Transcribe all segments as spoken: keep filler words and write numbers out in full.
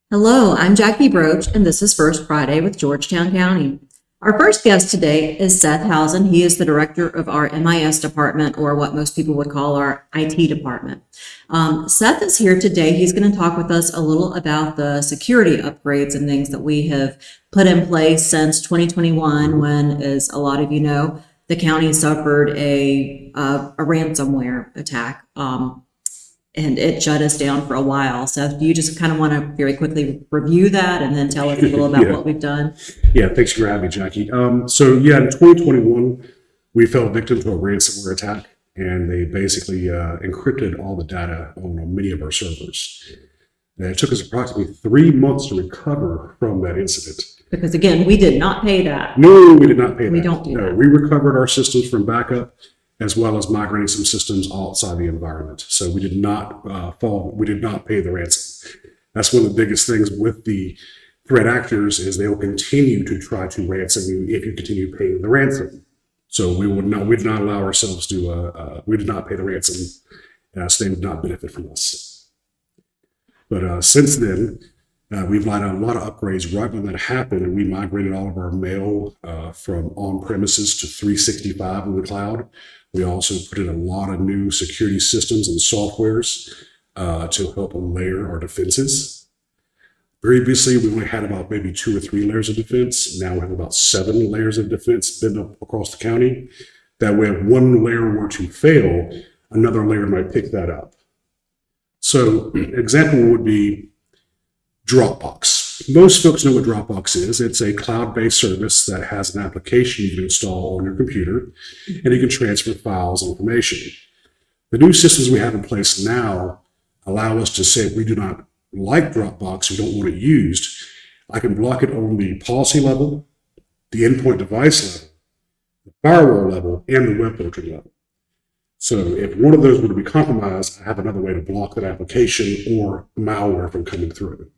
Hello, I'm Jackie Broach, and this is First Friday with Georgetown County. Our first guest today is Seth Housen. He is the director of our M I S department, or what most people would call our I T department. Um, Seth is here today. He's going to talk with us a little about the security upgrades and things that we have put in place since twenty twenty-one, when, as a lot of you know, the county suffered a, uh, a ransomware attack. Um, and it shut us down for a while. Seth, do you just kind of want to very quickly review that and then tell us a little about Yeah. what we've done? Yeah, thanks for having me, Jackie. Um, so yeah, in twenty twenty-one, we fell victim to a ransomware attack, and they basically uh, encrypted all the data on many of our servers. And it took us approximately three months to recover from that incident. Because again, we did not pay that. No, we did not pay that. We don't do no, that. We recovered our systems from backup, as well as migrating some systems outside the environment. So we did not uh, fall, we did not pay the ransom. That's one of the biggest things with the threat actors is they will continue to try to ransom you if you continue paying the ransom. So we would not, we did not allow ourselves to, uh, uh, we did not pay the ransom, uh, so they would not benefit from us. But uh, since then, uh, we've lined out a lot of upgrades. Right when that happened, and we migrated all of our mail uh, from on-premises to three sixty-five in the cloud. We also put in a lot of new security systems and softwares uh, to help layer our defenses. Previously, we only had about maybe two or three layers of defense. Now we have about seven layers of defense bent up across the county. That way, if one layer were to fail, another layer might pick that up. So, an example would be Dropbox. Most folks know what Dropbox is. It's a cloud-based service that has an application you can install on your computer, and you can transfer files and information. The new systems we have in place now allow us to say if we do not like Dropbox, we don't want it used, I can block it on the policy level, the endpoint device level, the firewall level, and the web filter level. So if one of those were to be compromised, I have another way to block that application or malware from coming through.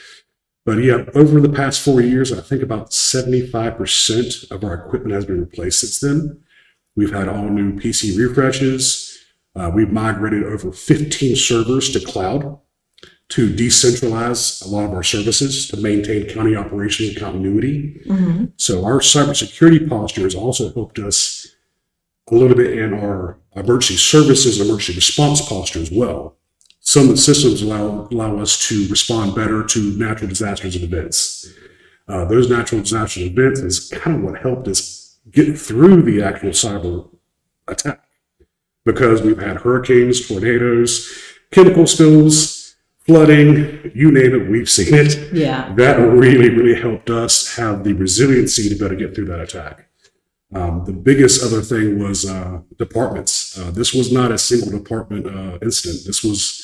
But yeah, over the past four years, I think about seventy-five percent of our equipment has been replaced since then. We've had all new P C refreshes. Uh, we've migrated over fifteen servers to cloud to decentralize a lot of our services to maintain county operations continuity. Mm-hmm. So our cybersecurity posture has also helped us a little bit in our emergency services and emergency response posture as well. Some of the systems allow, allow us to respond better to natural disasters and events. Uh, those natural disasters and events is kind of what helped us get through the actual cyber attack, because we've had hurricanes, tornadoes, chemical spills, flooding, you name it, we've seen it. Yeah. That really, really helped us have the resiliency to be able to get through that attack. Um, the biggest other thing was uh, departments. Uh, this was not a single department uh, incident. This was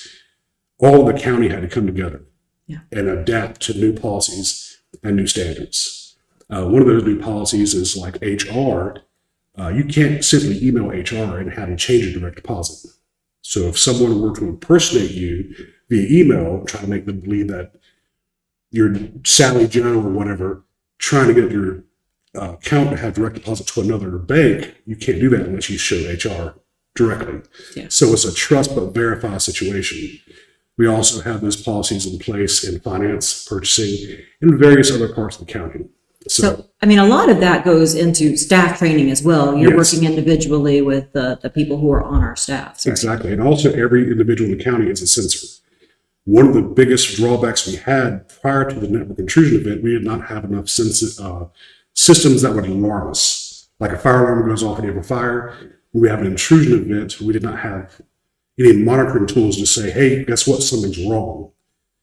all the county had to come together yeah. and adapt to new policies and new standards. Uh, one of those new policies is like H R. Uh, you can't simply email H R and have to change your direct deposit. So if someone were to impersonate you via email, try to make them believe that you're Sally Joe or whatever, trying to get your Uh, account to have direct deposit to another bank, you can't do that unless you show H R directly. Yeah. So it's a trust but verify situation. We also have those policies in place in finance, purchasing, and various other parts of the county. So, So, I mean, a lot of that goes into staff training as well. You're yes. working individually with the, the people who are on our staff. Right? Exactly. And also every individual in the county is a sensor. One of the biggest drawbacks we had prior to the network intrusion event, we did not have enough sensors, uh, systems that would alarm us. Like a fire alarm goes off and you have a fire. When we have an intrusion event, we did not have any monitoring tools to say, hey, guess what? Something's wrong.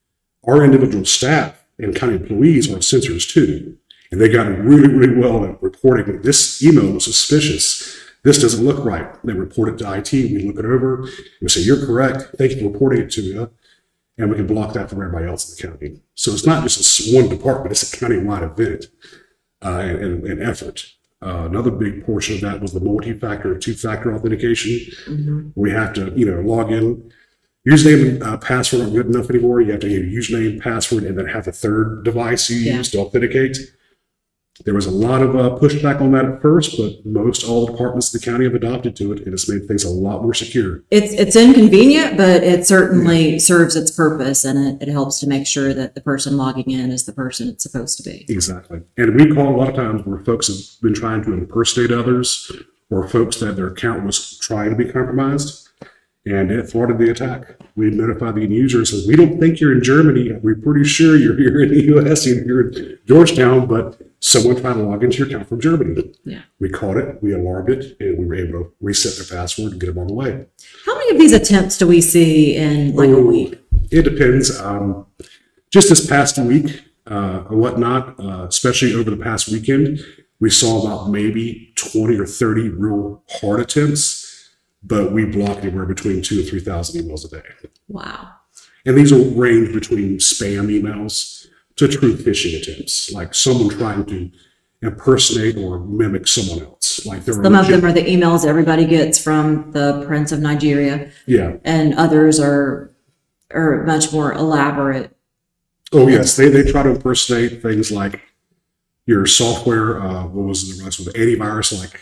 Our individual staff and county employees are sensors too. And they got really, really well at reporting this email was suspicious. This doesn't look right. They report it to I T. We look it over. We say, you're correct. Thank you for reporting it to you. And we can block that from everybody else in the county. So it's not just a one department. It's a county-wide event. Uh, and, and effort. Uh, another big portion of that was the multi-factor, two-factor authentication. Mm-hmm. We have to, you know, log in. Username and uh, password aren't good enough anymore. You have to have your username, password, and then have a third device you yeah. use to authenticate. There was a lot of uh, pushback on that at first, but most all departments of the county have adopted to it, and it's made things a lot more secure. It's, it's inconvenient, but it certainly serves its purpose, and it, it helps to make sure that the person logging in is the person it's supposed to be. Exactly. And we call a lot of times where folks have been trying to impersonate others, or folks that their account was trying to be compromised, and it thwarted the attack. We notified the user and says, we don't think you're in Germany. We're pretty sure you're here in the U S, you're in Georgetown, but someone tried to log into your account from Germany. Yeah. We caught it, we alarmed it, and we were able to reset their password and get them on the way. How many of these attempts do we see in like a week? It depends. Um, just this past week uh, or whatnot, uh, especially over the past weekend, we saw about maybe twenty or thirty real hard attempts, but we blocked anywhere between two or three thousand emails a day. Wow. And these will range between spam emails to true phishing attempts, like someone trying to impersonate or mimic someone else. Like there Some of them are the emails everybody gets from the Prince of Nigeria, yeah. and others are are much more elaborate. Oh yes, they they try to impersonate things like your software. Uh, what was the rest of the antivirus? Like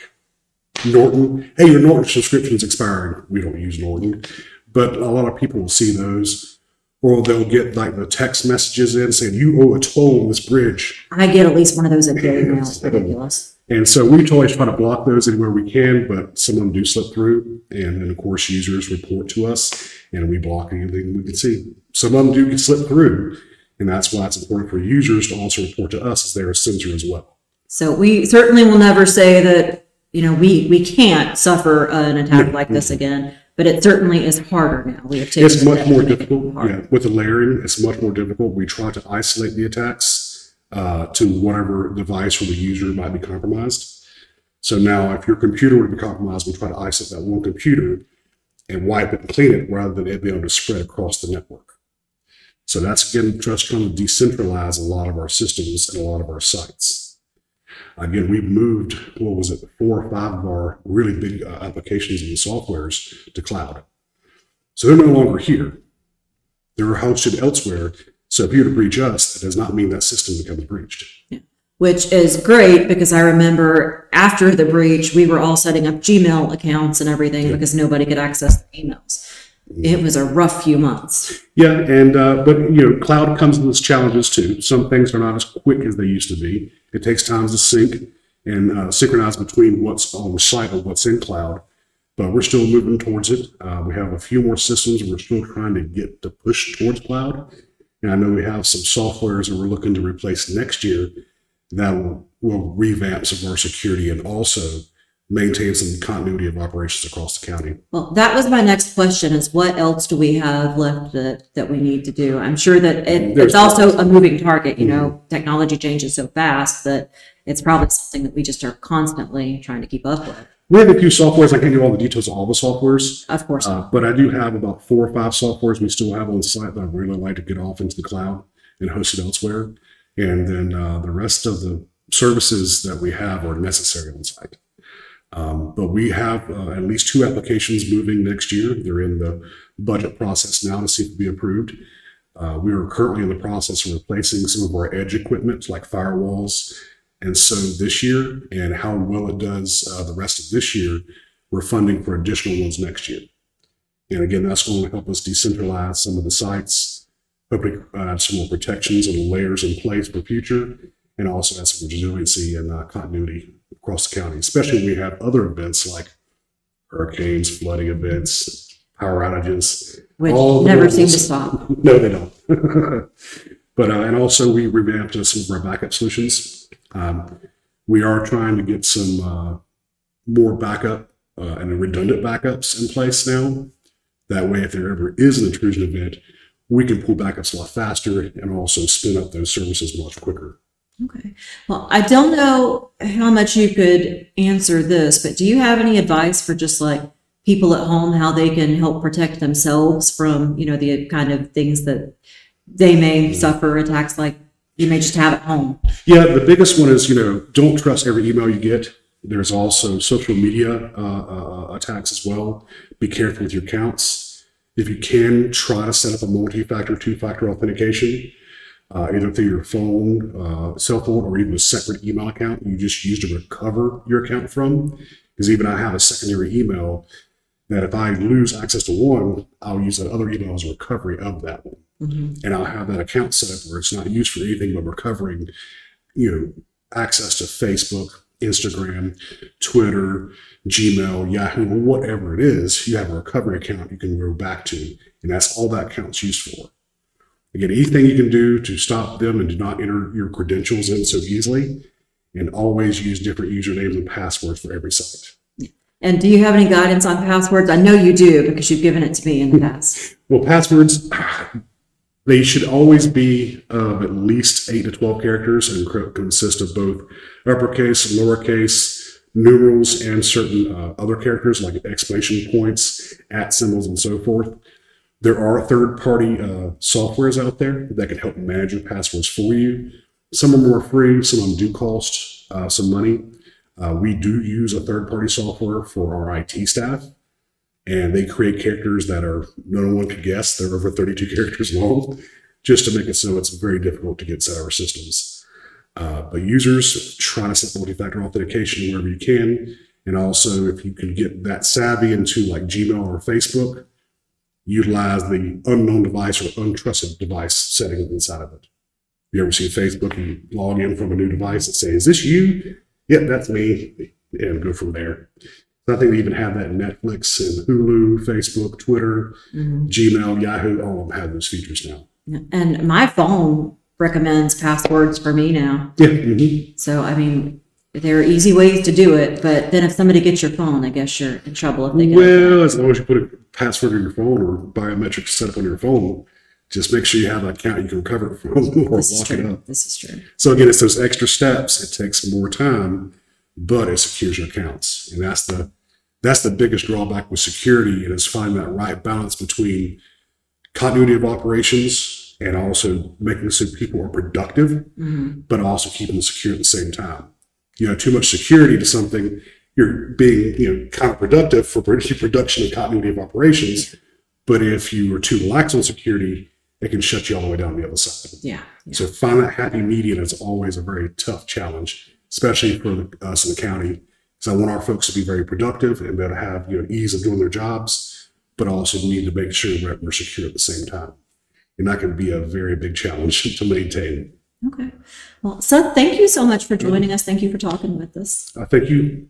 Norton. Hey, your Norton subscription's expiring. We don't use Norton, but a lot of people will see those, or they'll get like the text messages in saying you owe a toll on this bridge. I get at least one of those a day now. It's ridiculous. And so we always try to block those anywhere we can, but some of them do slip through. And then, of course, users report to us, and we block anything we can see. Some of them do slip through, and that's why it's important for users to also report to us as they're a sensor as well. So we certainly will never say that, you know, we, we can't suffer an attack like this again, but it certainly is harder now. We have taken It's much steps more to make it difficult. harder. Yeah, with the layering, it's much more difficult. We try to isolate the attacks uh, to whatever device or the user might be compromised. So now if your computer would be compromised, we try to isolate that one computer and wipe it and clean it rather than it being able to spread across the network. So that's, again, just trying to decentralize a lot of our systems and a lot of our sites. Again, we've moved, what was it, four or five of our really big uh, applications and softwares to cloud. So they're no longer here. They're hosted elsewhere. So if you were to breach us, that does not mean that system becomes breached. Yeah. Which is great, because I remember after the breach, we were all setting up Gmail accounts and everything, yeah, because nobody could access the emails. It was a rough few months. Yeah, and uh, but you know, cloud comes with its challenges too. Some things are not as quick as they used to be. It takes time to sync and uh, synchronize between what's on the site and what's in cloud. But we're still moving towards it. Uh, we have a few more systems we're still trying to get to push towards cloud. And I know we have some softwares that we're looking to replace next year that will, will revamp some of our security and also maintain some continuity of operations across the county. Well, that was my next question, is what else do we have left that, that we need to do? I'm sure that it, it's also a moving target. You know, technology changes so fast that it's probably something that we just are constantly trying to keep up with. We have a few softwares. I can't give all the details of all the softwares. Of course. Uh, but I do have about four or five softwares we still have on site that I really like to get off into the cloud and host it elsewhere. And then uh, the rest of the services that we have are necessary on site. Um, but we have uh, at least two applications moving next year. They're in the budget process now to see if it'll be approved. Uh, we are currently in the process of replacing some of our edge equipment like firewalls. And so this year, and how well it does uh, the rest of this year, we're funding for additional ones next year. And again, that's going to help us decentralize some of the sites, hopefully add some more protections and layers in place for future, and also add some resiliency and uh, continuity across the county, especially when we have other events like hurricanes, flooding events, power outages. Which all never seem to stop. No, they don't. But, uh, and also we revamped some of our backup solutions. Um, we are trying to get some uh, more backup uh, and redundant backups in place now. That way, if there ever is an intrusion event, we can pull backups a lot faster and also spin up those services much quicker. Okay. Well, I don't know how much you could answer this, but do you have any advice for just like people at home, how they can help protect themselves from, you know, the kind of things that they may suffer attacks like you may just have at home? Yeah, the biggest one is, you know, don't trust every email you get. There's also social media uh, uh, attacks as well. Be careful with your accounts. If you can, try to set up a multi-factor, two-factor authentication. uh, either through your phone, uh, cell phone, or even a separate email account you just use to recover your account from. Because even I have a secondary email that if I lose access to one, I'll use that other email as a recovery of that one. Mm-hmm. And I'll have that account set up where it's not used for anything but recovering, you know, access to Facebook, Instagram, Twitter, Gmail, Yahoo, whatever it is. You have a recovery account you can go back to, and that's all that account's used for. Again, anything you can do to stop them and do not enter your credentials in so easily, and always use different usernames and passwords for every site. And do you have any guidance on passwords? I know you do because you've given it to me in the past. Well, passwords, they should always be of at least eight to twelve characters and consist of both uppercase, lowercase, numerals, and certain uh, other characters like exclamation points, at symbols, and so forth. There are third-party uh, softwares out there that can help manage your passwords for you. Some are more free, some of them do cost uh, some money. Uh, we do use a third-party software for our I T staff, and they create characters that are no one could guess. They're over thirty-two characters long, just to make it so it's very difficult to get set our systems. Uh, but users, try to set multi-factor authentication wherever you can, and also if you can get that savvy into like Gmail or Facebook, utilize the unknown device or untrusted device settings inside of it. You ever see Facebook, you log in from a new device and say, "Is this you?" Yep, that's me, and go from there. So I think they even have that in Netflix and Hulu, Facebook, Twitter, mm-hmm. Gmail, Yahoo, all of them have those features now. And my phone recommends passwords for me now. Yeah. Mm-hmm. So, I mean, there are easy ways to do it, but then if somebody gets your phone, I guess you're in trouble if they get it. Well, as long as you put a password on your phone or biometric setup on your phone, just make sure you have an account you can recover it from or lock it up. This is true. So again, it's those extra steps. It takes more time, but it secures your accounts. And that's the that's the biggest drawback with security, and is finding that right balance between continuity of operations and also making so people are productive, mm-hmm. but also keeping them secure at the same time. You know, too much security to something, you're being, you know, counterproductive for production and continuity of operations. But if you are too lax on security, it can shut you all the way down the other side. Yeah, yeah. So find that happy median is always a very tough challenge, especially for us in the county. So I want our folks to be very productive and be able to have, you know, ease of doing their jobs, but also need to make sure that we're secure at the same time. And that can be a very big challenge to maintain. Okay. Well, Seth, thank you so much for joining us. Thank you for talking with us. Uh, thank you.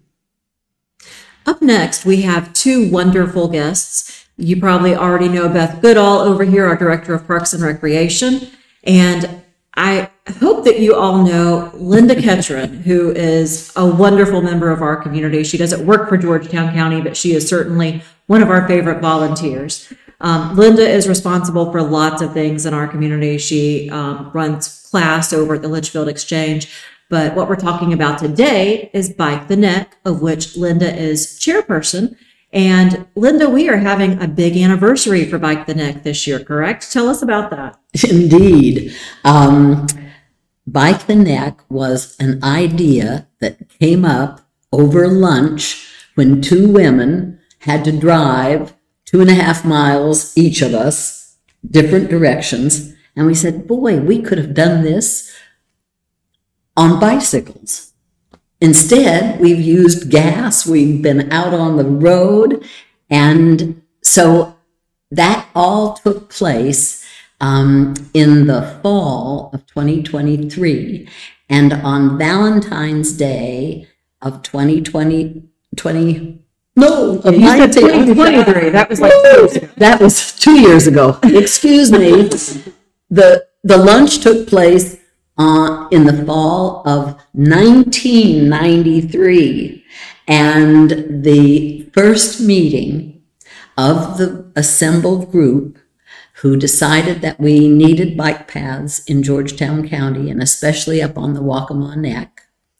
Up next, we have two wonderful guests. You probably already know Beth Goodall over here, our Director of Parks and Recreation. And I hope that you all know Linda Ketron, who is a wonderful member of our community. She doesn't work for Georgetown County, but she is certainly one of our favorite volunteers. Um, Linda is responsible for lots of things in our community. She um, runs class over at the Litchfield Exchange. But what we're talking about today is Bike the Neck, of which Linda is chairperson. And Linda, we are having a big anniversary for Bike the Neck this year, correct? Tell us about that. Indeed. Um, Bike the Neck was an idea that came up over lunch when two women had to drive two and a half miles, each of us, different directions. And we said, boy, we could have done this on bicycles. Instead, we've used gas, we've been out on the road, and so that all took place um, in the fall of twenty twenty-three, and on Valentine's Day of twenty twenty, twenty no, of you said twenty twenty-three, that was like two years ago. That was two years ago. Excuse me. The, the lunch took place Uh, in the fall of nineteen ninety-three, and the first meeting of the assembled group who decided that we needed bike paths in Georgetown County, and especially up on the Waccamaw Neck,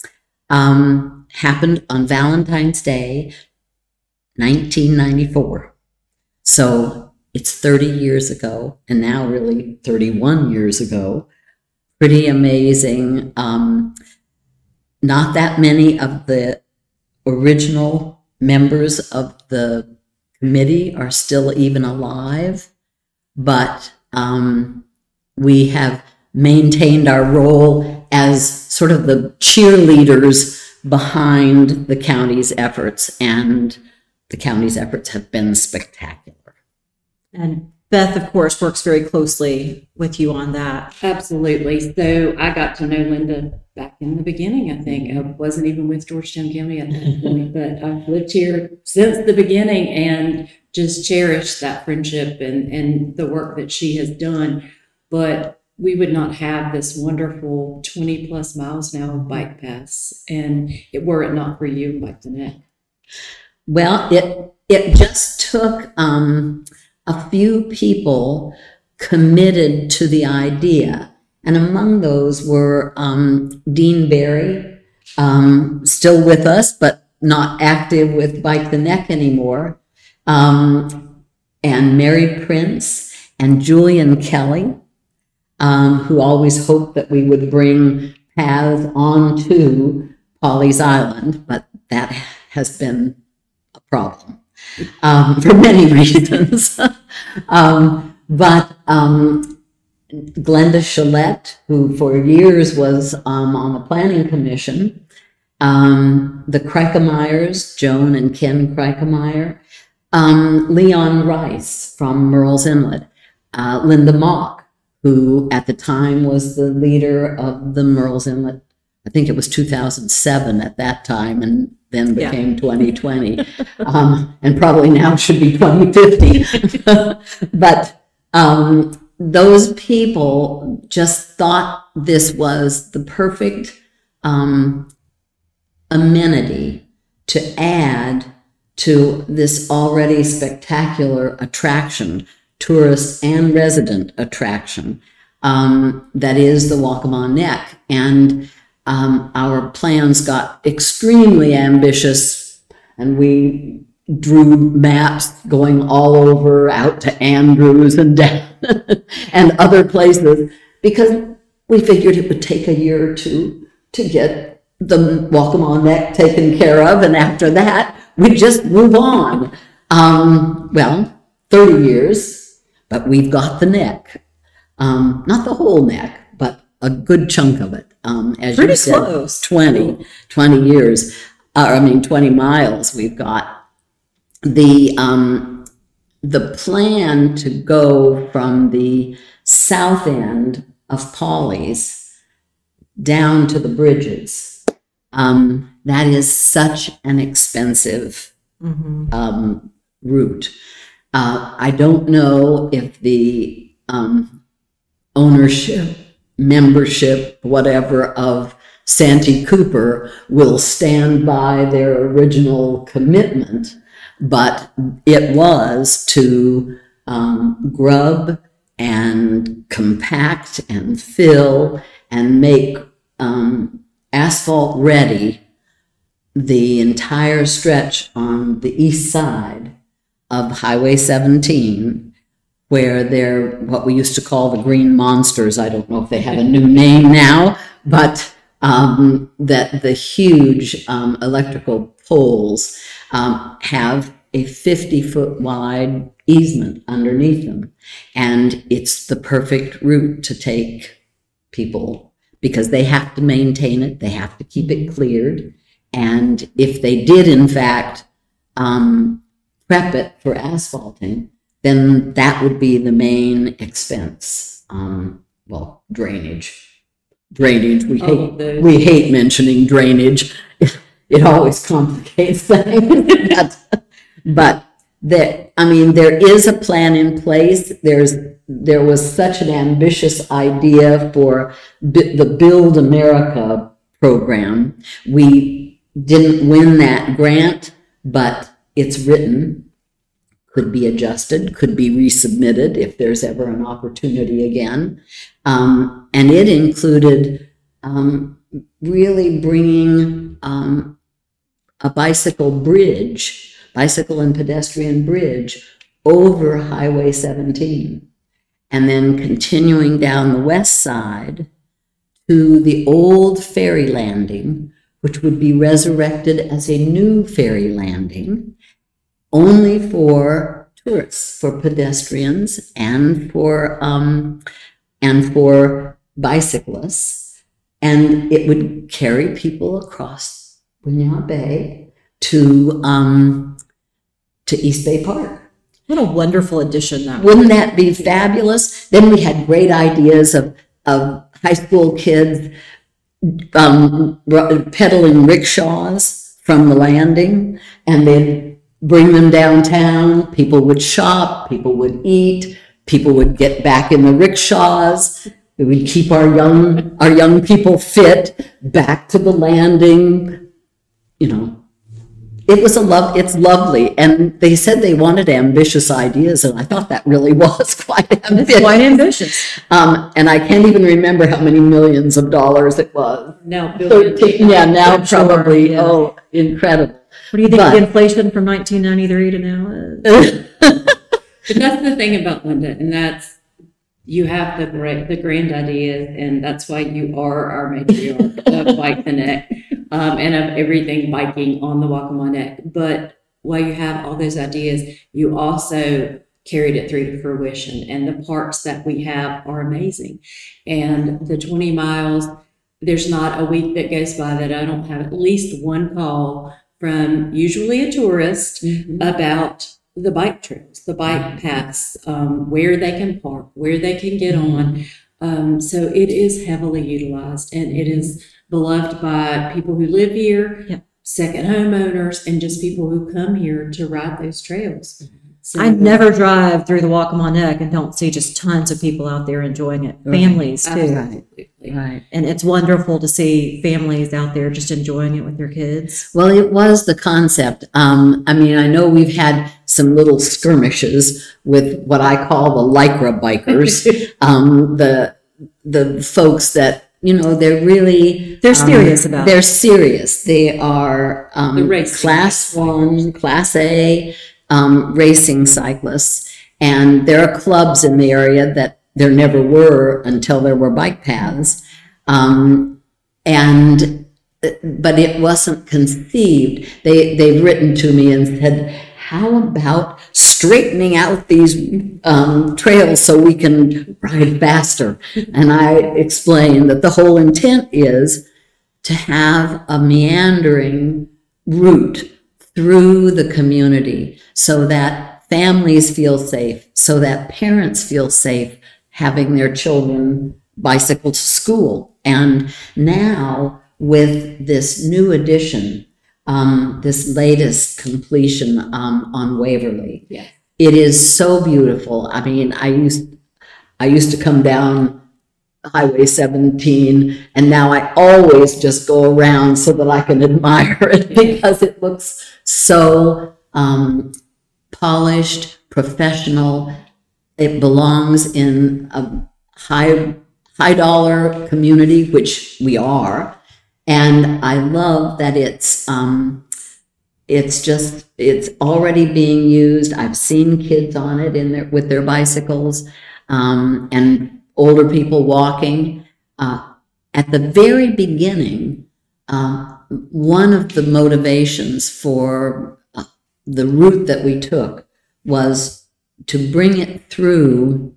um, happened on Valentine's Day, nineteen ninety-four. So it's thirty years ago, and now really thirty-one years ago. Pretty amazing. Um, not that many of the original members of the committee are still even alive, but um, we have maintained our role as sort of the cheerleaders behind the county's efforts, and the county's efforts have been spectacular. And Beth, of course, works very closely with you on that. Absolutely. So I got to know Linda back in the beginning, I think. I wasn't even with Georgetown County at that point, but I've lived here since the beginning and just cherished that friendship and, and the work that she has done. But we would not have this wonderful twenty plus miles now of bike paths, and it were it not for you and Bike the Neck. Well, it it just took um, a few people committed to the idea, and among those were um, Dean Barry, um, still with us but not active with Bike the Neck anymore, um, and Mary Prince and Julian Kelly, um, who always hoped that we would bring paths onto Pawleys Island, but that has been a problem um, for many reasons. um, but um, Glenda Chalette, who for years was um, on the Planning Commission, um, the Kreikemeyers, Joan and Ken Kreikemeyer, um, Leon Rice from Murrells Inlet, uh, Linda Mock, who at the time was the leader of the Murrells Inlet. I think it was two thousand seven at that time, and then became yeah. twenty twenty, um, and probably now should be twenty fifty. But um, those people just thought this was the perfect um, amenity to add to this already spectacular attraction, tourist and resident attraction, um, that is the Waccamaw Neck. And um, our plans got extremely ambitious, and we drew maps going all over out to Andrews and down and other places, because we figured it would take a year or two to get the Waccamaw Neck taken care of, and after that, we'd just move on. Um, well, thirty years, but we've got the neck. Um, not the whole neck, but a good chunk of it. Um, as Pretty you said, close. twenty, twenty years, uh, I mean, twenty miles we've got. The, um, the plan to go from the south end of Pawleys down to the bridges, um, that is such an expensive Mm-hmm. um, route. Uh, I don't know if the um, ownership, membership, whatever, of Santee Cooper will stand by their original commitment, but it was to um, grub and compact and fill and make um, asphalt ready the entire stretch on the east side of Highway seventeen, where they're what we used to call the Green Monsters. I don't know if they have a new name now, but um, that the huge um, electrical poles um, have a fifty foot wide easement underneath them. And it's the perfect route to take people, because they have to maintain it, they have to keep it cleared. And if they did, in fact, um, prep it for asphalting, then that would be the main expense. Um, well, drainage. Drainage, we All of hate, those. we hate mentioning drainage. It, it always complicates things. but but there, I mean, there is a plan in place. There's there was such an ambitious idea for B- the Build America program. We didn't win that grant, but it's written, could be adjusted, could be resubmitted if there's ever an opportunity again. Um, and it included um, really bringing um, a bicycle bridge, bicycle and pedestrian bridge over Highway seventeen, and then continuing down the west side to the old ferry landing, which would be resurrected as a new ferry landing, only for tourists, for pedestrians, and for um, and for bicyclists, and it would carry people across Winyah Bay to um, to East Bay Park. What a wonderful addition that was. Wouldn't that be fabulous? Then we had great ideas of, of high school kids um, r- pedaling rickshaws from the landing, and they'd bring them downtown. People would shop, people would eat, people would get back in the rickshaws. We would keep our young our young people fit back to the landing. You know, it was a love. It's lovely, and they said they wanted ambitious ideas, and I thought that really was quite ambitious. It's quite ambitious. Um, and I can't even remember how many millions of dollars it was. No, Thirteen, yeah, now I'm sure, probably. yeah. Oh, incredible. What do you think But- the inflation from nineteen ninety-three to now is? But that's the thing about Linda, and that's, you have the great, the grand ideas, and that's why you are our matriarch of Bike the Neck, um, and of everything biking on the Waccamaw Neck. But while you have all those ideas, you also carried it through to fruition, and the parks that we have are amazing. And the twenty miles, there's not a week that goes by that I don't have at least one call from usually a tourist about the bike trails, the bike paths, um, where they can park, where they can get on. Um, so it is heavily utilized, and it is beloved by people who live here, Yep. second homeowners, and just people who come here to ride those trails. So, I never drive through the Waccamaw Neck and don't see just tons of people out there enjoying it. Right. Families too. Absolutely. Right. And it's wonderful to see families out there just enjoying it with their kids. Well, it was the concept. Um, I mean, I know we've had some little skirmishes with what I call the Lycra bikers, um, the the folks that, you know, they're really They're um, serious about They're it. serious. They are um, The racing class one, class A um, racing cyclists, and there are clubs in the area that there never were until there were bike paths, um, and but it wasn't conceived. They they've written to me and said, how about straightening out these um, trails so we can ride faster? And I explained that the whole intent is to have a meandering route through the community so that families feel safe, so that parents feel safe having their children bicycle to school. And now with this new addition, um, this latest completion um, on Waverly, Yeah. it is so beautiful. I mean, I used I used to come down Highway seventeen, and now I always just go around so that I can admire it because it looks so um, polished, professional. It belongs in a high high dollar community, which we are, and I love that it's um, it's just it's already being used. I've seen kids on it in their with their bicycles, um, and older people walking. Uh, at the very beginning, uh, one of the motivations for uh, the route that we took was to bring it through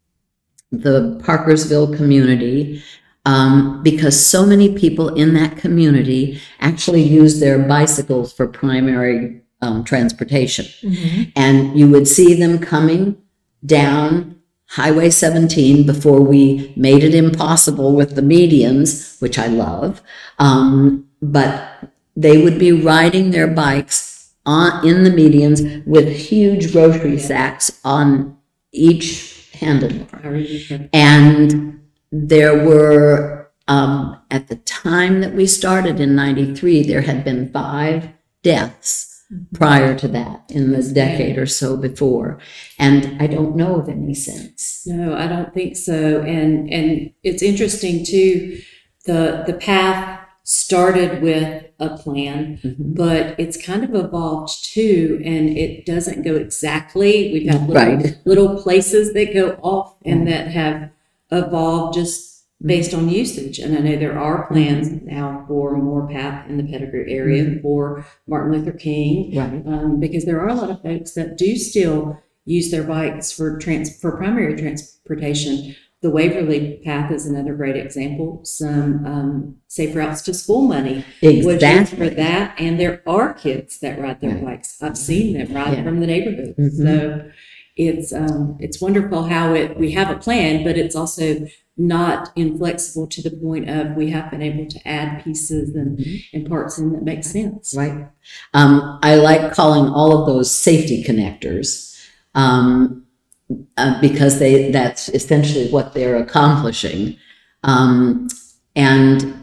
the Parkersville community, um, because so many people in that community actually use their bicycles for primary um, transportation. And you would see them coming down Highway seventeen before we made it impossible with the medians, which I love. Um, but they would be riding their bikes on in the medians with huge grocery sacks on each handlebar. I remember. And there were, um, at the time that we started in ninety-three, there had been five deaths prior to that in the decade or so before. And I don't know of any since. No, I don't think so. And and it's interesting too. The the path started with a plan, Mhm. but it's kind of evolved too, and it doesn't go exactly. We've had little, Right. little places that go off and that have evolved just based on usage. And I know there are plans now for more path in the Pettigrew area for Martin Luther King, Right. um, because there are a lot of folks that do still use their bikes for trans for primary transportation the Waverly Path is another great example. Some um, safe routes to school money was used for Exactly. that, and there are kids that ride their Right. bikes. I've seen them ride Yeah. from the neighborhood. Mhm. So it's um, it's wonderful how it we have a plan, but it's also not inflexible to the point of we have been able to add pieces and, Mhm. and parts in that make sense. Right. Um, I like calling all of those safety connectors, um, uh, because they, that's essentially what they're accomplishing. Um, and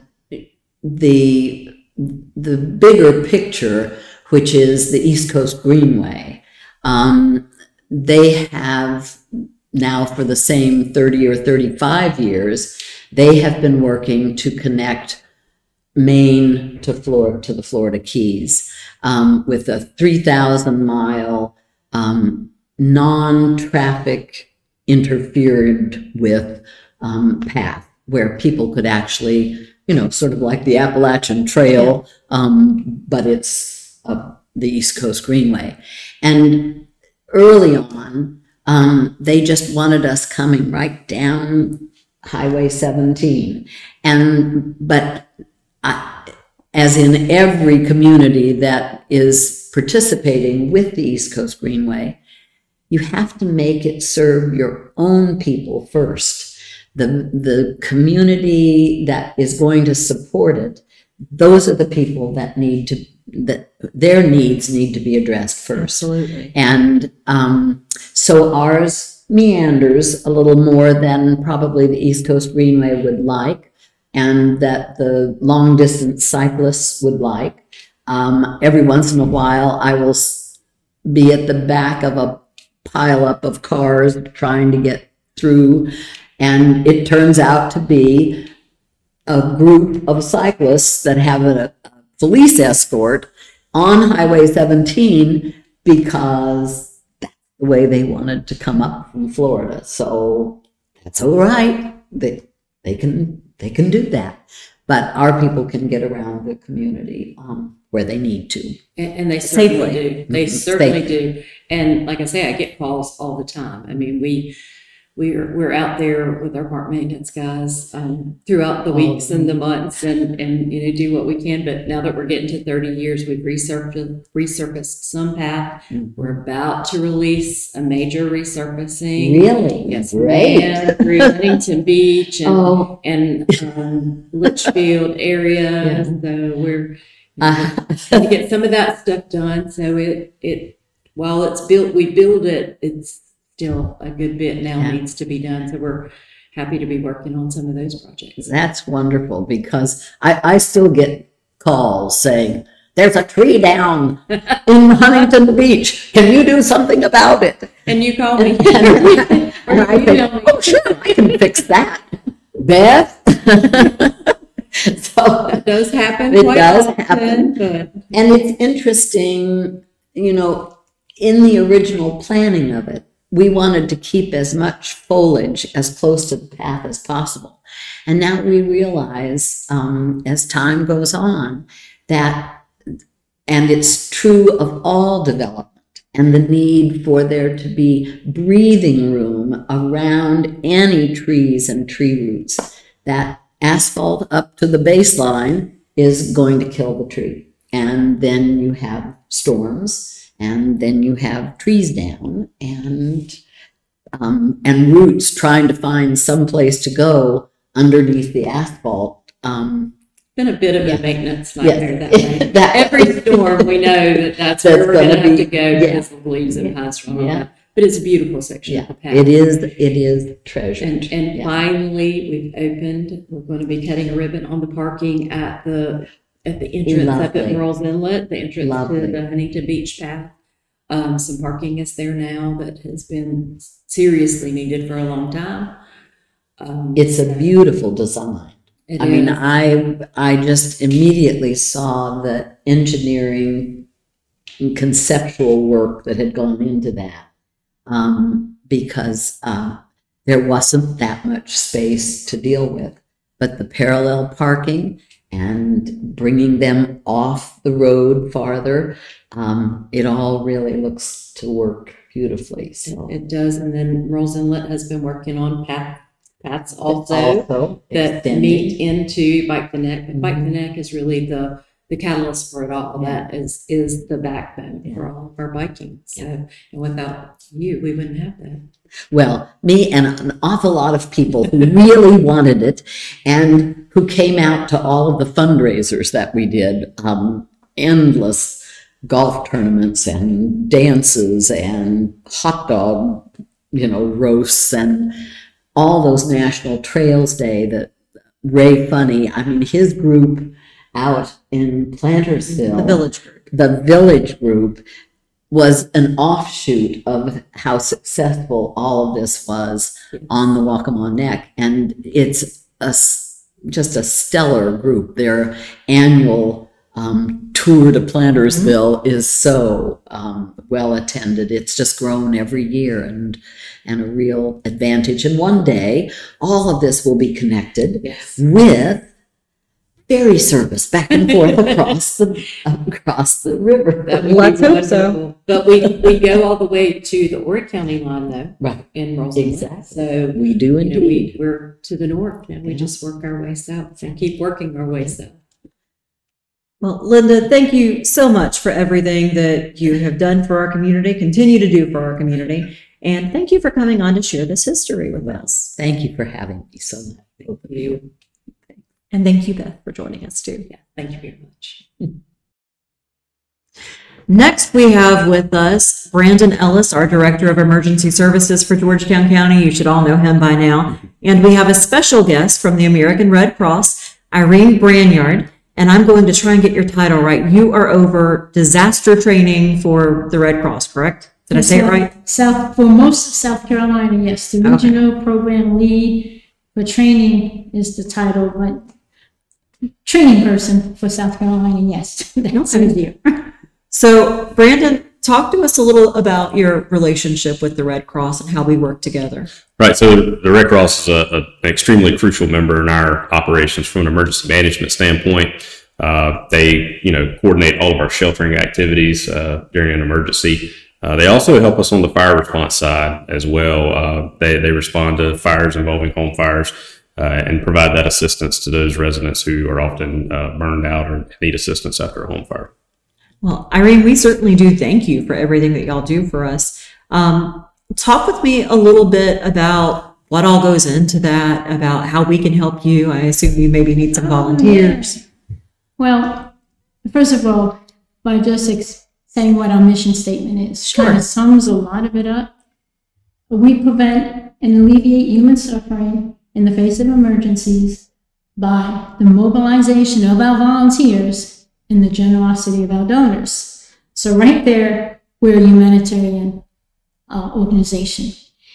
the, the bigger picture, which is the East Coast Greenway, um, they have now for the same thirty or thirty-five years, they have been working to connect Maine to Florida, to the Florida Keys, um, with a three thousand mile um, non-traffic interfered with um, path where people could actually, you know, sort of like the Appalachian Trail, um, but it's uh, the East Coast Greenway. And early on, um, they just wanted us coming right down Highway seventeen. And, but I, as in every community that is participating with the East Coast Greenway, you have to make it serve your own people first. The, the community that is going to support it, those are the people that need to, that their needs need to be addressed first. Absolutely. And um, so ours meanders a little more than probably the East Coast Greenway would like, and that the long distance cyclists would like. Um, every once in a while, I will s- be at the back of a pile up of cars trying to get through, and it turns out to be a group of cyclists that have a, a police escort on Highway seventeen because that's the way they wanted to come up from Florida. So that's all right. They, they can, they can do that. But our people can get around the community um, where they need to. And, and they certainly Safely. do. They Mhm. certainly Safely. do. And like I say, I get calls all the time. I mean, we we're we're out there with our park maintenance guys um, throughout the weeks and the months, and and you know do what we can. But now that we're getting to thirty years, we've resurfaced resurfaced some path. Mhm. We're about to release a major resurfacing. Really? Yes, Great. ma'am, through Huntington Beach and Oh, and um, Litchfield area. Yeah. So we're uh, to get some of that stuff done. So it, it, while it's built, we build it, it's still a good bit now Yeah. needs to be done. So we're happy to be working on some of those projects. that's wonderful because I, I still get calls saying, there's a tree down in Huntington Beach. Can you do something about it? And you call me. And, Or I you think, email me. oh, sure, I can fix that. Beth? So, That does happen. It quite does often, happen. But and it's interesting, you know, in the original planning of it, we wanted to keep as much foliage as close to the path as possible. And now we realize, um, as time goes on, that, and it's true of all development, and the need for there to be breathing room around any trees and tree roots, that asphalt up to the baseline is going to kill the tree. And then you have storms, and then you have trees down, and um, and roots trying to find some place to go underneath the asphalt. Um, it's been a bit of Yeah. a maintenance Yes. nightmare that way. That- Every storm, we know that that's, That's where we're going to gonna have be- to go yeah. because of leaves and Yeah. pines from all Yeah. that. But it's a beautiful section of yeah, the path. it is. It is treasured. And, and Yeah. finally, we've opened, we're going to be cutting a ribbon on the parking at the, at the entrance up at Lovely. Merle's Inlet, the entrance Lovely. to the Huntington Beach path. Um, some parking is there now that has been seriously needed for a long time. Um, It's a beautiful design. it I mean, is. I I just immediately saw the engineering and conceptual work that had gone into that, um, because uh, there wasn't that much space to deal with. But the parallel parking and bringing them off the road farther, um, it all really looks to work beautifully. So It does, and then Merle's Inlet has been working on path That's also Also that extending. meet into Bike the Neck. But Bike the Neck is really the the catalyst for it all. Yeah. That is is the backbone Yeah. for all of our biking. So, Yeah. and without you, we wouldn't have that. Well, me and an awful lot of people who really wanted it and who came out to all of the fundraisers that we did, um, endless golf tournaments and dances and hot dog, you know, roasts and all those National Trails Day that Ray Funny, I mean, his group out in Plantersville, The Village Group. the Village Group, was an offshoot of how successful all of this was on the Waccamaw Neck. And it's a, s- just a stellar group. Their annual um, tour to Plantersville is so um, well attended. It's just grown every year and, and a real advantage. And one day, all of this will be connected Yes. with ferry service back and forth across the across the river. That would Let's be hope so. wonderful. But we, we go all the way to the Ord County line though, Right, in Roseland. exactly. So, We do you know, indeed. we, we're to the north and we Yeah. just work our way south and keep working our way south. Well, Linda, thank you so much for everything that you have done for our community, continue to do for our community. And thank you for coming on to share this history with us. Thank you for having me so much. Thank you. And thank you, Beth, for joining us too. Yeah, thank you very much. Next, we have with us Brandon Ellis, our Director of Emergency Services for Georgetown County. You should all know him by now. And we have a special guest from the American Red Cross, Irene Branyard. And I'm going to try and get your title right. You are over disaster training for the Red Cross, correct? Did I say it right? South, for most of South Carolina, yes. The Okay. regional program lead for training is the title, but training person for South Carolina, yes. That's Okay. easier. So, Brandon, talk to us a little about your relationship with the Red Cross and how we work together. Right. So the Red Cross is a, a, an extremely crucial member in our operations from an emergency management standpoint. Uh, they, you know, coordinate all of our sheltering activities uh, during an emergency. Uh, they also help us on the fire response side as well. Uh, they, they respond to fires involving home fires uh, and provide that assistance to those residents who are often uh, burned out or need assistance after a home fire. Well, Irene, we certainly do thank you for everything that y'all do for us. Um, talk with me a little bit about what all goes into that, about how we can help you. I assume you maybe need some volunteers. Well, first of all, by just ex- saying what our mission statement is, Sure. kind of sums a lot of it up. We prevent and alleviate human suffering in the face of emergencies by the mobilization of our volunteers and the generosity of our donors. So right there, we're a humanitarian uh, organization.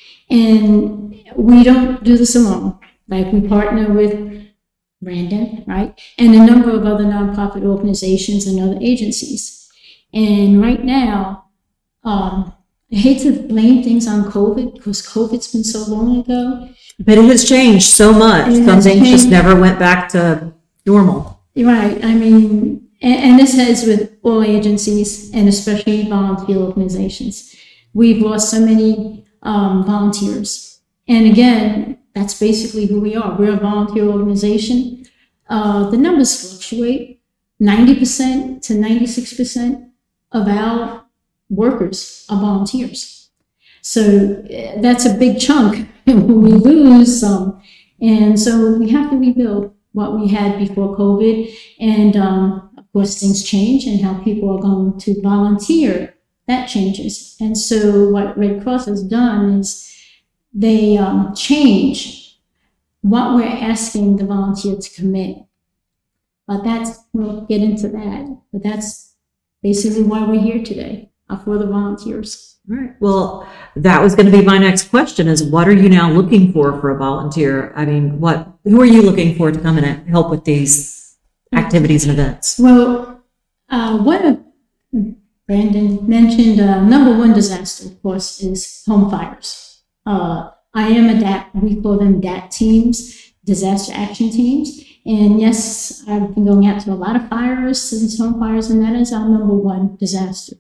And we don't do this alone. Like, we partner with Brandon, right? And a number of other nonprofit organizations and other agencies. And right now, um, I hate to blame things on COVID because COVID's been so long ago. But it has changed so much. It Some has things just changed. never went back to normal. Right. I mean, and, and this has with all agencies and especially volunteer organizations. We've lost so many um, volunteers. And again, that's basically who we are. We're a volunteer organization. Uh, the numbers fluctuate. ninety percent to ninety-six percent of our workers are volunteers. So uh, that's a big chunk when we lose some. And so we have to rebuild what we had before COVID. And um, of course, things change and how people are going to volunteer, that changes. And so what Red Cross has done is they um, change what we're asking the volunteer to commit. But that's, we'll get into that. But that's basically why we're here today, uh, for the volunteers. All right. Well, that was going to be my next question is what are you now looking for for a volunteer? I mean, what, who are you looking for to come in and help with these activities and events? Well, uh, one of Brandon mentioned, uh, number one disaster, of course, is home fires. Uh, I am a D A T, we call them D A T teams, disaster action teams. And yes, I've been going out to a lot of fires since home fires, and that is our number one disaster.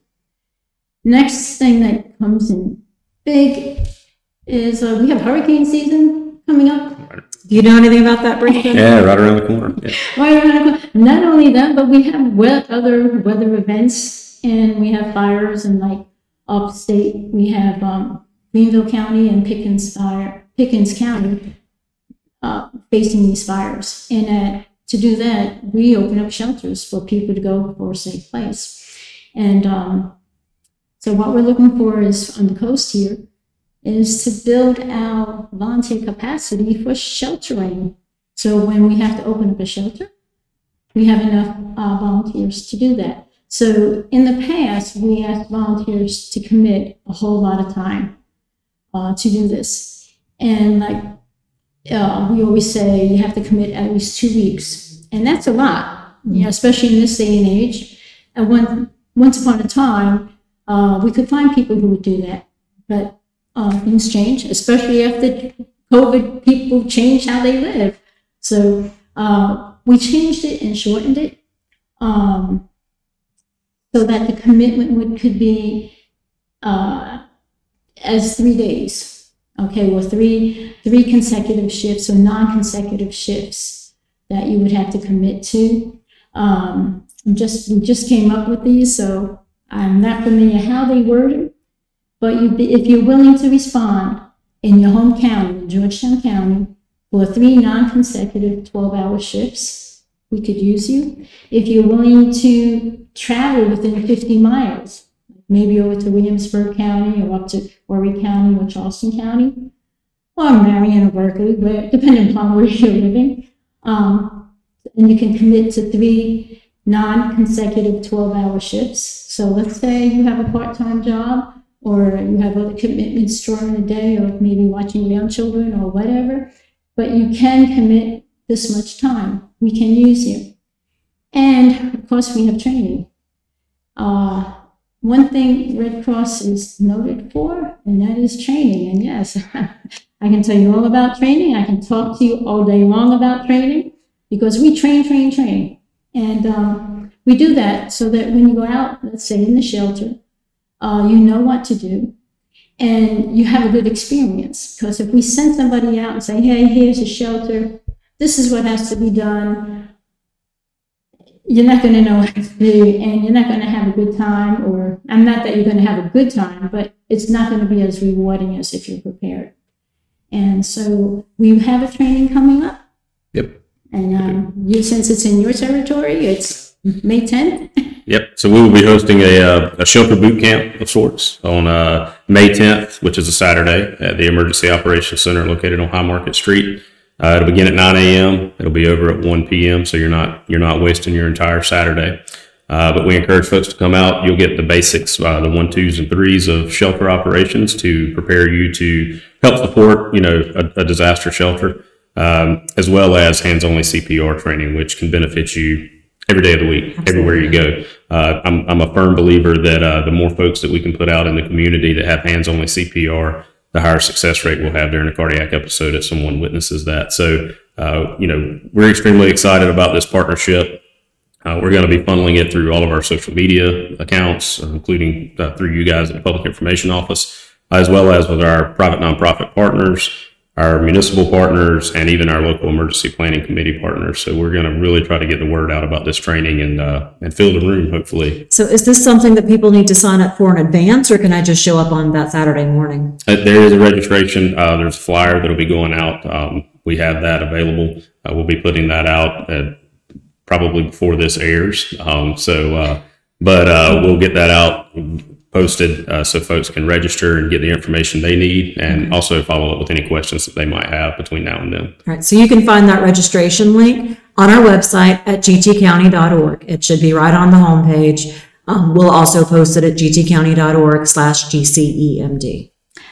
Next thing that comes in big is uh, we have hurricane season coming up. Do you know anything about that, Bridget? Yeah, right around the corner. Yeah. Right around- Not only that, but we have we- other weather events, and we have fires in like upstate. We have um, Greenville County and Pickens Fire, Pickens County uh, facing these fires. And uh, to do that, we open up shelters for people to go for a safe place. And um, so what we're looking for is on the coast here is to build our volunteer capacity for sheltering. So when we have to open up a shelter, we have enough uh, volunteers to do that. So in the past, we asked volunteers to commit a whole lot of time uh, to do this. And like uh, we always say, you have to commit at least two weeks. And that's a lot, you know, especially in this day and age. And one, once upon a time, uh, we could find people who would do that. But uh, things change, especially after COVID, people change how they live. So uh, we changed it and shortened it um, so that the commitment would could be uh, as three days, okay, or three three consecutive shifts or non-consecutive shifts that you would have to commit to. Um, just we just came up with these, so I'm not familiar how they worded, but you, if you're willing to respond in your home county, Georgetown County, for three non-consecutive twelve-hour shifts, we could use you. If you're willing to travel within fifty miles, maybe over to Williamsburg County or up to Horry County or Charleston County, or Marion or Berkeley, where, depending upon where you're living, um, and you can commit to three non-consecutive twelve-hour shifts. So let's say you have a part-time job, or you have other commitments during the day, or maybe watching grandchildren or whatever, but you can commit this much time. We can use you. And of course, we have training. Uh, one thing Red Cross is noted for, and that is training. And yes, I can tell you all about training. I can talk to you all day long about training, because we train, train, train. And um, we do that so that when you go out, let's say in the shelter, uh, you know what to do. And you have a good experience, because if we send somebody out and say, hey, here's a shelter, this is what has to be done, you're not going to know what to do, and you're not going to have a good time, or I'm not that you're going to have a good time, but it's not going to be as rewarding as if you're prepared. And so we have a training coming up. Yep. And um, you, since it's in your territory, it's May tenth. Yep. So we will be hosting a, uh, a shelter boot camp of sorts on uh, May tenth, which is a Saturday, at the Emergency Operations Center located on High Market Street. Uh, it'll begin at nine a.m. It'll be over at one p.m. So you're not you're not wasting your entire Saturday. Uh, but we encourage folks to come out. You'll get the basics, uh, the one, twos, and threes of shelter operations to prepare you to help support, you know, a, a disaster shelter, um, as well as hands-only C P R training, which can benefit you every day of the week, Absolutely. everywhere you go. Uh, I'm, I'm a firm believer that uh, the more folks that we can put out in the community that have hands-only C P R, the higher success rate we'll have during a cardiac episode if someone witnesses that. So, uh, you know, we're extremely excited about this partnership. Uh, we're going to be funneling it through all of our social media accounts, uh, including uh, through you guys at the Public Information Office, as well as with our private nonprofit partners, our municipal partners, and even our local emergency planning committee partners. So we're going to really try to get the word out about this training and uh, and fill the room, hopefully. So is this something that people need to sign up for in advance, or can I just show up on that Saturday morning? Uh, there is a registration. Uh, there's a flyer that'll be going out. Um, we have that available. Uh, we'll be putting that out uh, probably before this airs. Um, so, uh, but uh, we'll get that out, posted, uh, so folks can register and get the information they need, and also follow up with any questions that they might have between now and then. All right, so you can find that registration link on our website at g t county dot org. It should be right on the homepage. Um, we'll also post it at g t county dot org slash G C E M D.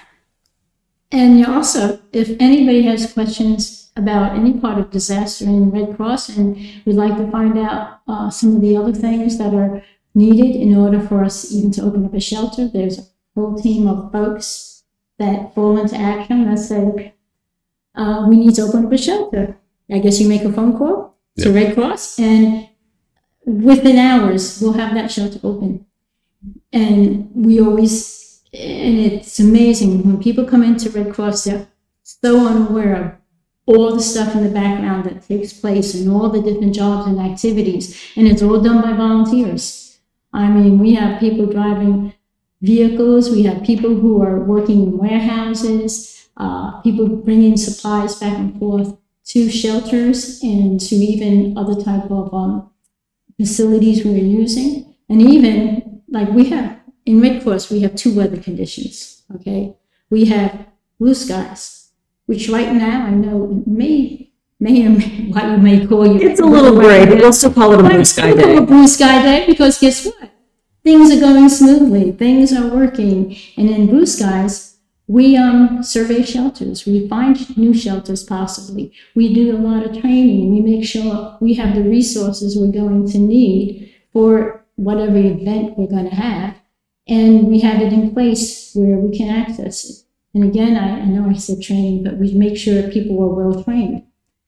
And you also, if anybody has questions about any part of disaster in Red Cross and would like to find out uh, some of the other things that are needed in order for us even to open up a shelter, there's a whole team of folks that fall into action that say, uh, we need to open up a shelter. I guess you make a phone call to Yep. Red Cross, and within hours, we'll have that shelter open. And we always, and it's amazing, when people come into Red Cross, they're so unaware of all the stuff in the background that takes place and all the different jobs and activities. And it's all done by volunteers. I mean, we have people driving vehicles. We have people who are working in warehouses, uh, people bringing supplies back and forth to shelters and to even other type of um, facilities we're using. And even, like we have, in Red Cross, we have two weather conditions, okay? We have blue skies, which right now I know may, may, or may what you may call you. It's a little gray, but we'll still call it a But blue it's sky still day. a blue sky day because guess what? Things are going smoothly, things are working. And in blue skies, we um, survey shelters. We find new shelters possibly. We do a lot of training. We make sure we have the resources we're going to need for whatever event we're going to have. And we have it in place where we can access it. And again, I, I know I said training, but we make sure people are well trained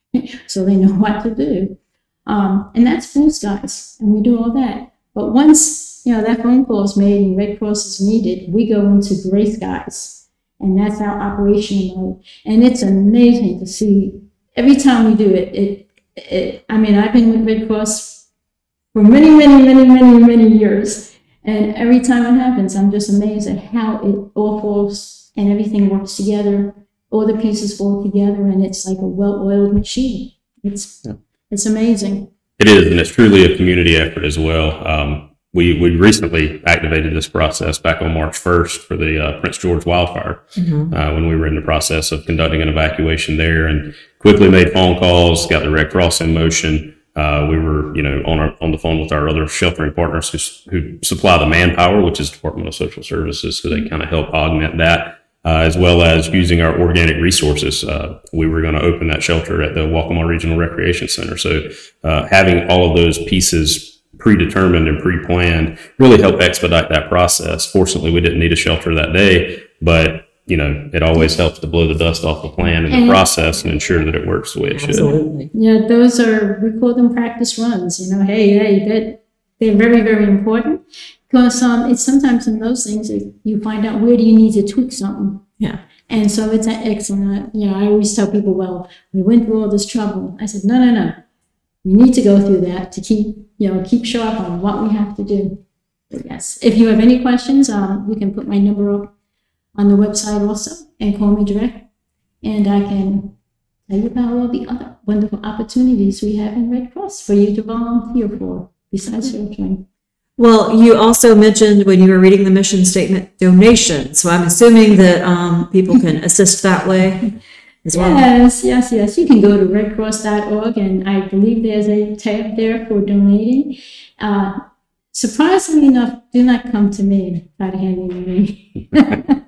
so they know what to do. Um, and that's blue skies. And we do all that. But once, you know, that phone call is made and Red Cross is needed, we go into gray skies. And that's our operational mode. And it's amazing to see every time we do it, it, it, I mean, I've been with Red Cross for many, many, many, many, many years. And every time it happens, I'm just amazed at how it all falls and everything works together. All the pieces fall together and it's like a well-oiled machine. It's, Yeah. it's amazing. It is, and it's truly a community effort as well. Um, we we recently activated this process back on March first for the uh, Prince George wildfire, Mhm. uh, when we were in the process of conducting an evacuation there, and quickly made phone calls, got the Red Cross in motion. Uh, we were, you know, on our on the phone with our other sheltering partners who, who supply the manpower, which is Department of Social Services, so they kind of help augment that. Uh, as well as using our organic resources. Uh, we were going to open that shelter at the Waccamaw Regional Recreation Center. So uh, having all of those pieces predetermined and pre-planned really helped expedite that process. Fortunately, we didn't need a shelter that day, but you know, it always helps to blow the dust off the plan and the And- process and ensure that it works the way it should. Absolutely. Yeah, those are, we call them practice runs, you know, hey, hey, that, they're very, very important. Because um, it's sometimes in those things that you find out where do you need to tweak something. Yeah. And so it's an excellent, you know, I always tell people, well, we went through all this trouble. I said, no, no, no. We need to go through that to keep, you know, keep sharp on what we have to do. But yes, if you have any questions, um, you can put my number up on the website also and call me direct. And I can tell you about all the other wonderful opportunities we have in Red Cross for you to volunteer for besides sheltering. Well, you also mentioned when you were reading the mission statement donation. So I'm assuming that um, people can assist that way as well. Yes, yes, yes. You can go to red cross dot org and I believe there's a tab there for donating. Uh, surprisingly enough, do not come to me and try to hand me money.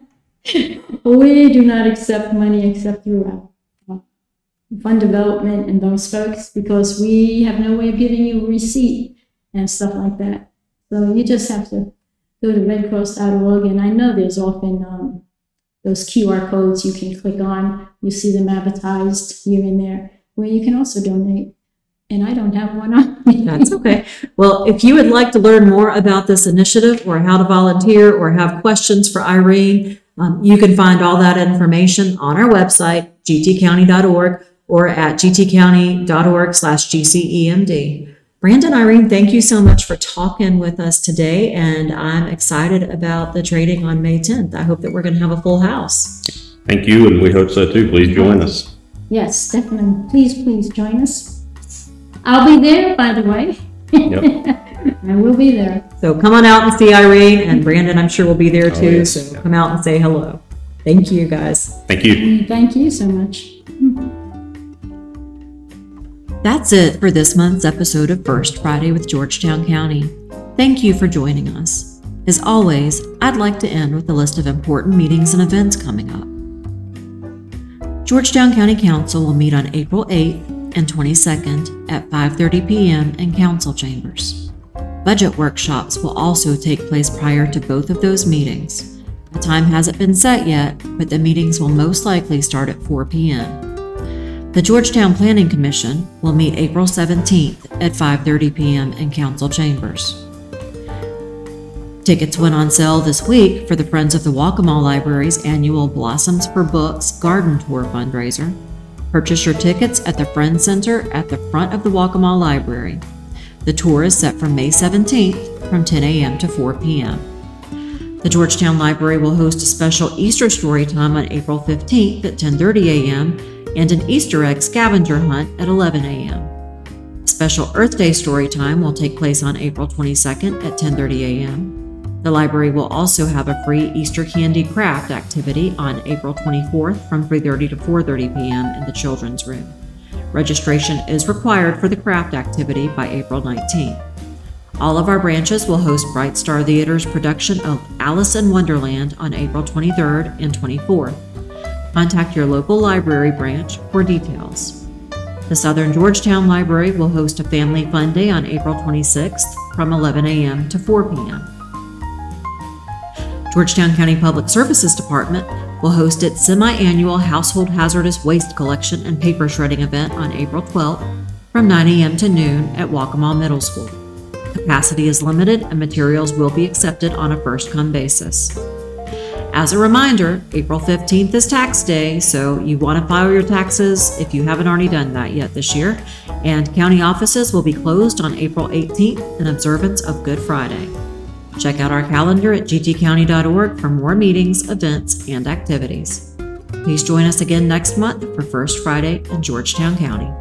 We do not accept money except through our fund development and those folks because we have no way of giving you a receipt and stuff like that. So you just have to go to red cross dot org, and I know there's often um, those Q R codes you can click on. You see them advertised here and there, where you can also donate. And I don't have one on me. That's okay. Well, if you would like to learn more about this initiative or how to volunteer or have questions for Irene, um, you can find all that information on our website, g t county dot org, or at g t county dot org slash g c e m d. Brandon, Irene, thank you so much for talking with us today, and I'm excited about the trading on May tenth. I hope that we're going to have a full house. Thank you, and we hope so too. Please join us. Yes, definitely. Please, please join us. I'll be there, by the way. Yep. I will be there. So come on out and see Irene, and Brandon, I'm sure will be there Oh, too. yes. So come out and say hello. Thank you, guys. Thank you. Thank you so much. That's it for this month's episode of First Friday with Georgetown County. Thank you for joining us. As always, I'd like to end with a list of important meetings and events coming up. Georgetown County Council will meet on April eighth and twenty-second at five thirty p.m. in council chambers. Budget workshops will also take place prior to both of those meetings. The time hasn't been set yet, but the meetings will most likely start at four p.m. The Georgetown Planning Commission will meet April seventeenth at five thirty p.m. in council chambers. Tickets went on sale this week for the Friends of the Waccamaw Library's annual Blossoms for Books garden tour fundraiser. Purchase your tickets at the Friends Center at the front of the Waccamaw Library. The tour is set for May seventeenth from ten a.m. to four p.m. The Georgetown Library will host a special Easter story time on April fifteenth at ten thirty a.m. and an Easter egg scavenger hunt at eleven a.m. A special Earth Day story time will take place on April twenty-second at ten thirty a.m. The library will also have a free Easter candy craft activity on April twenty-fourth from three thirty to four thirty p.m. in the children's room. Registration is required for the craft activity by April nineteenth. All of our branches will host Bright Star Theater's production of Alice in Wonderland on April twenty-third and twenty-fourth. Contact your local library branch for details. The Southern Georgetown Library will host a Family Fun Day on April twenty-sixth from eleven a.m. to four p.m. Georgetown County Public Services Department will host its semi-annual Household Hazardous Waste Collection and Paper Shredding event on April twelfth from nine a.m. to noon at Waccamaw Middle School. Capacity is limited and materials will be accepted on a first-come basis. As a reminder, April fifteenth is tax day, so you want to file your taxes if you haven't already done that yet this year, and county offices will be closed on April eighteenth in observance of Good Friday. Check out our calendar at g t county dot org for more meetings, events, and activities. Please join us again next month for First Friday in Georgetown County.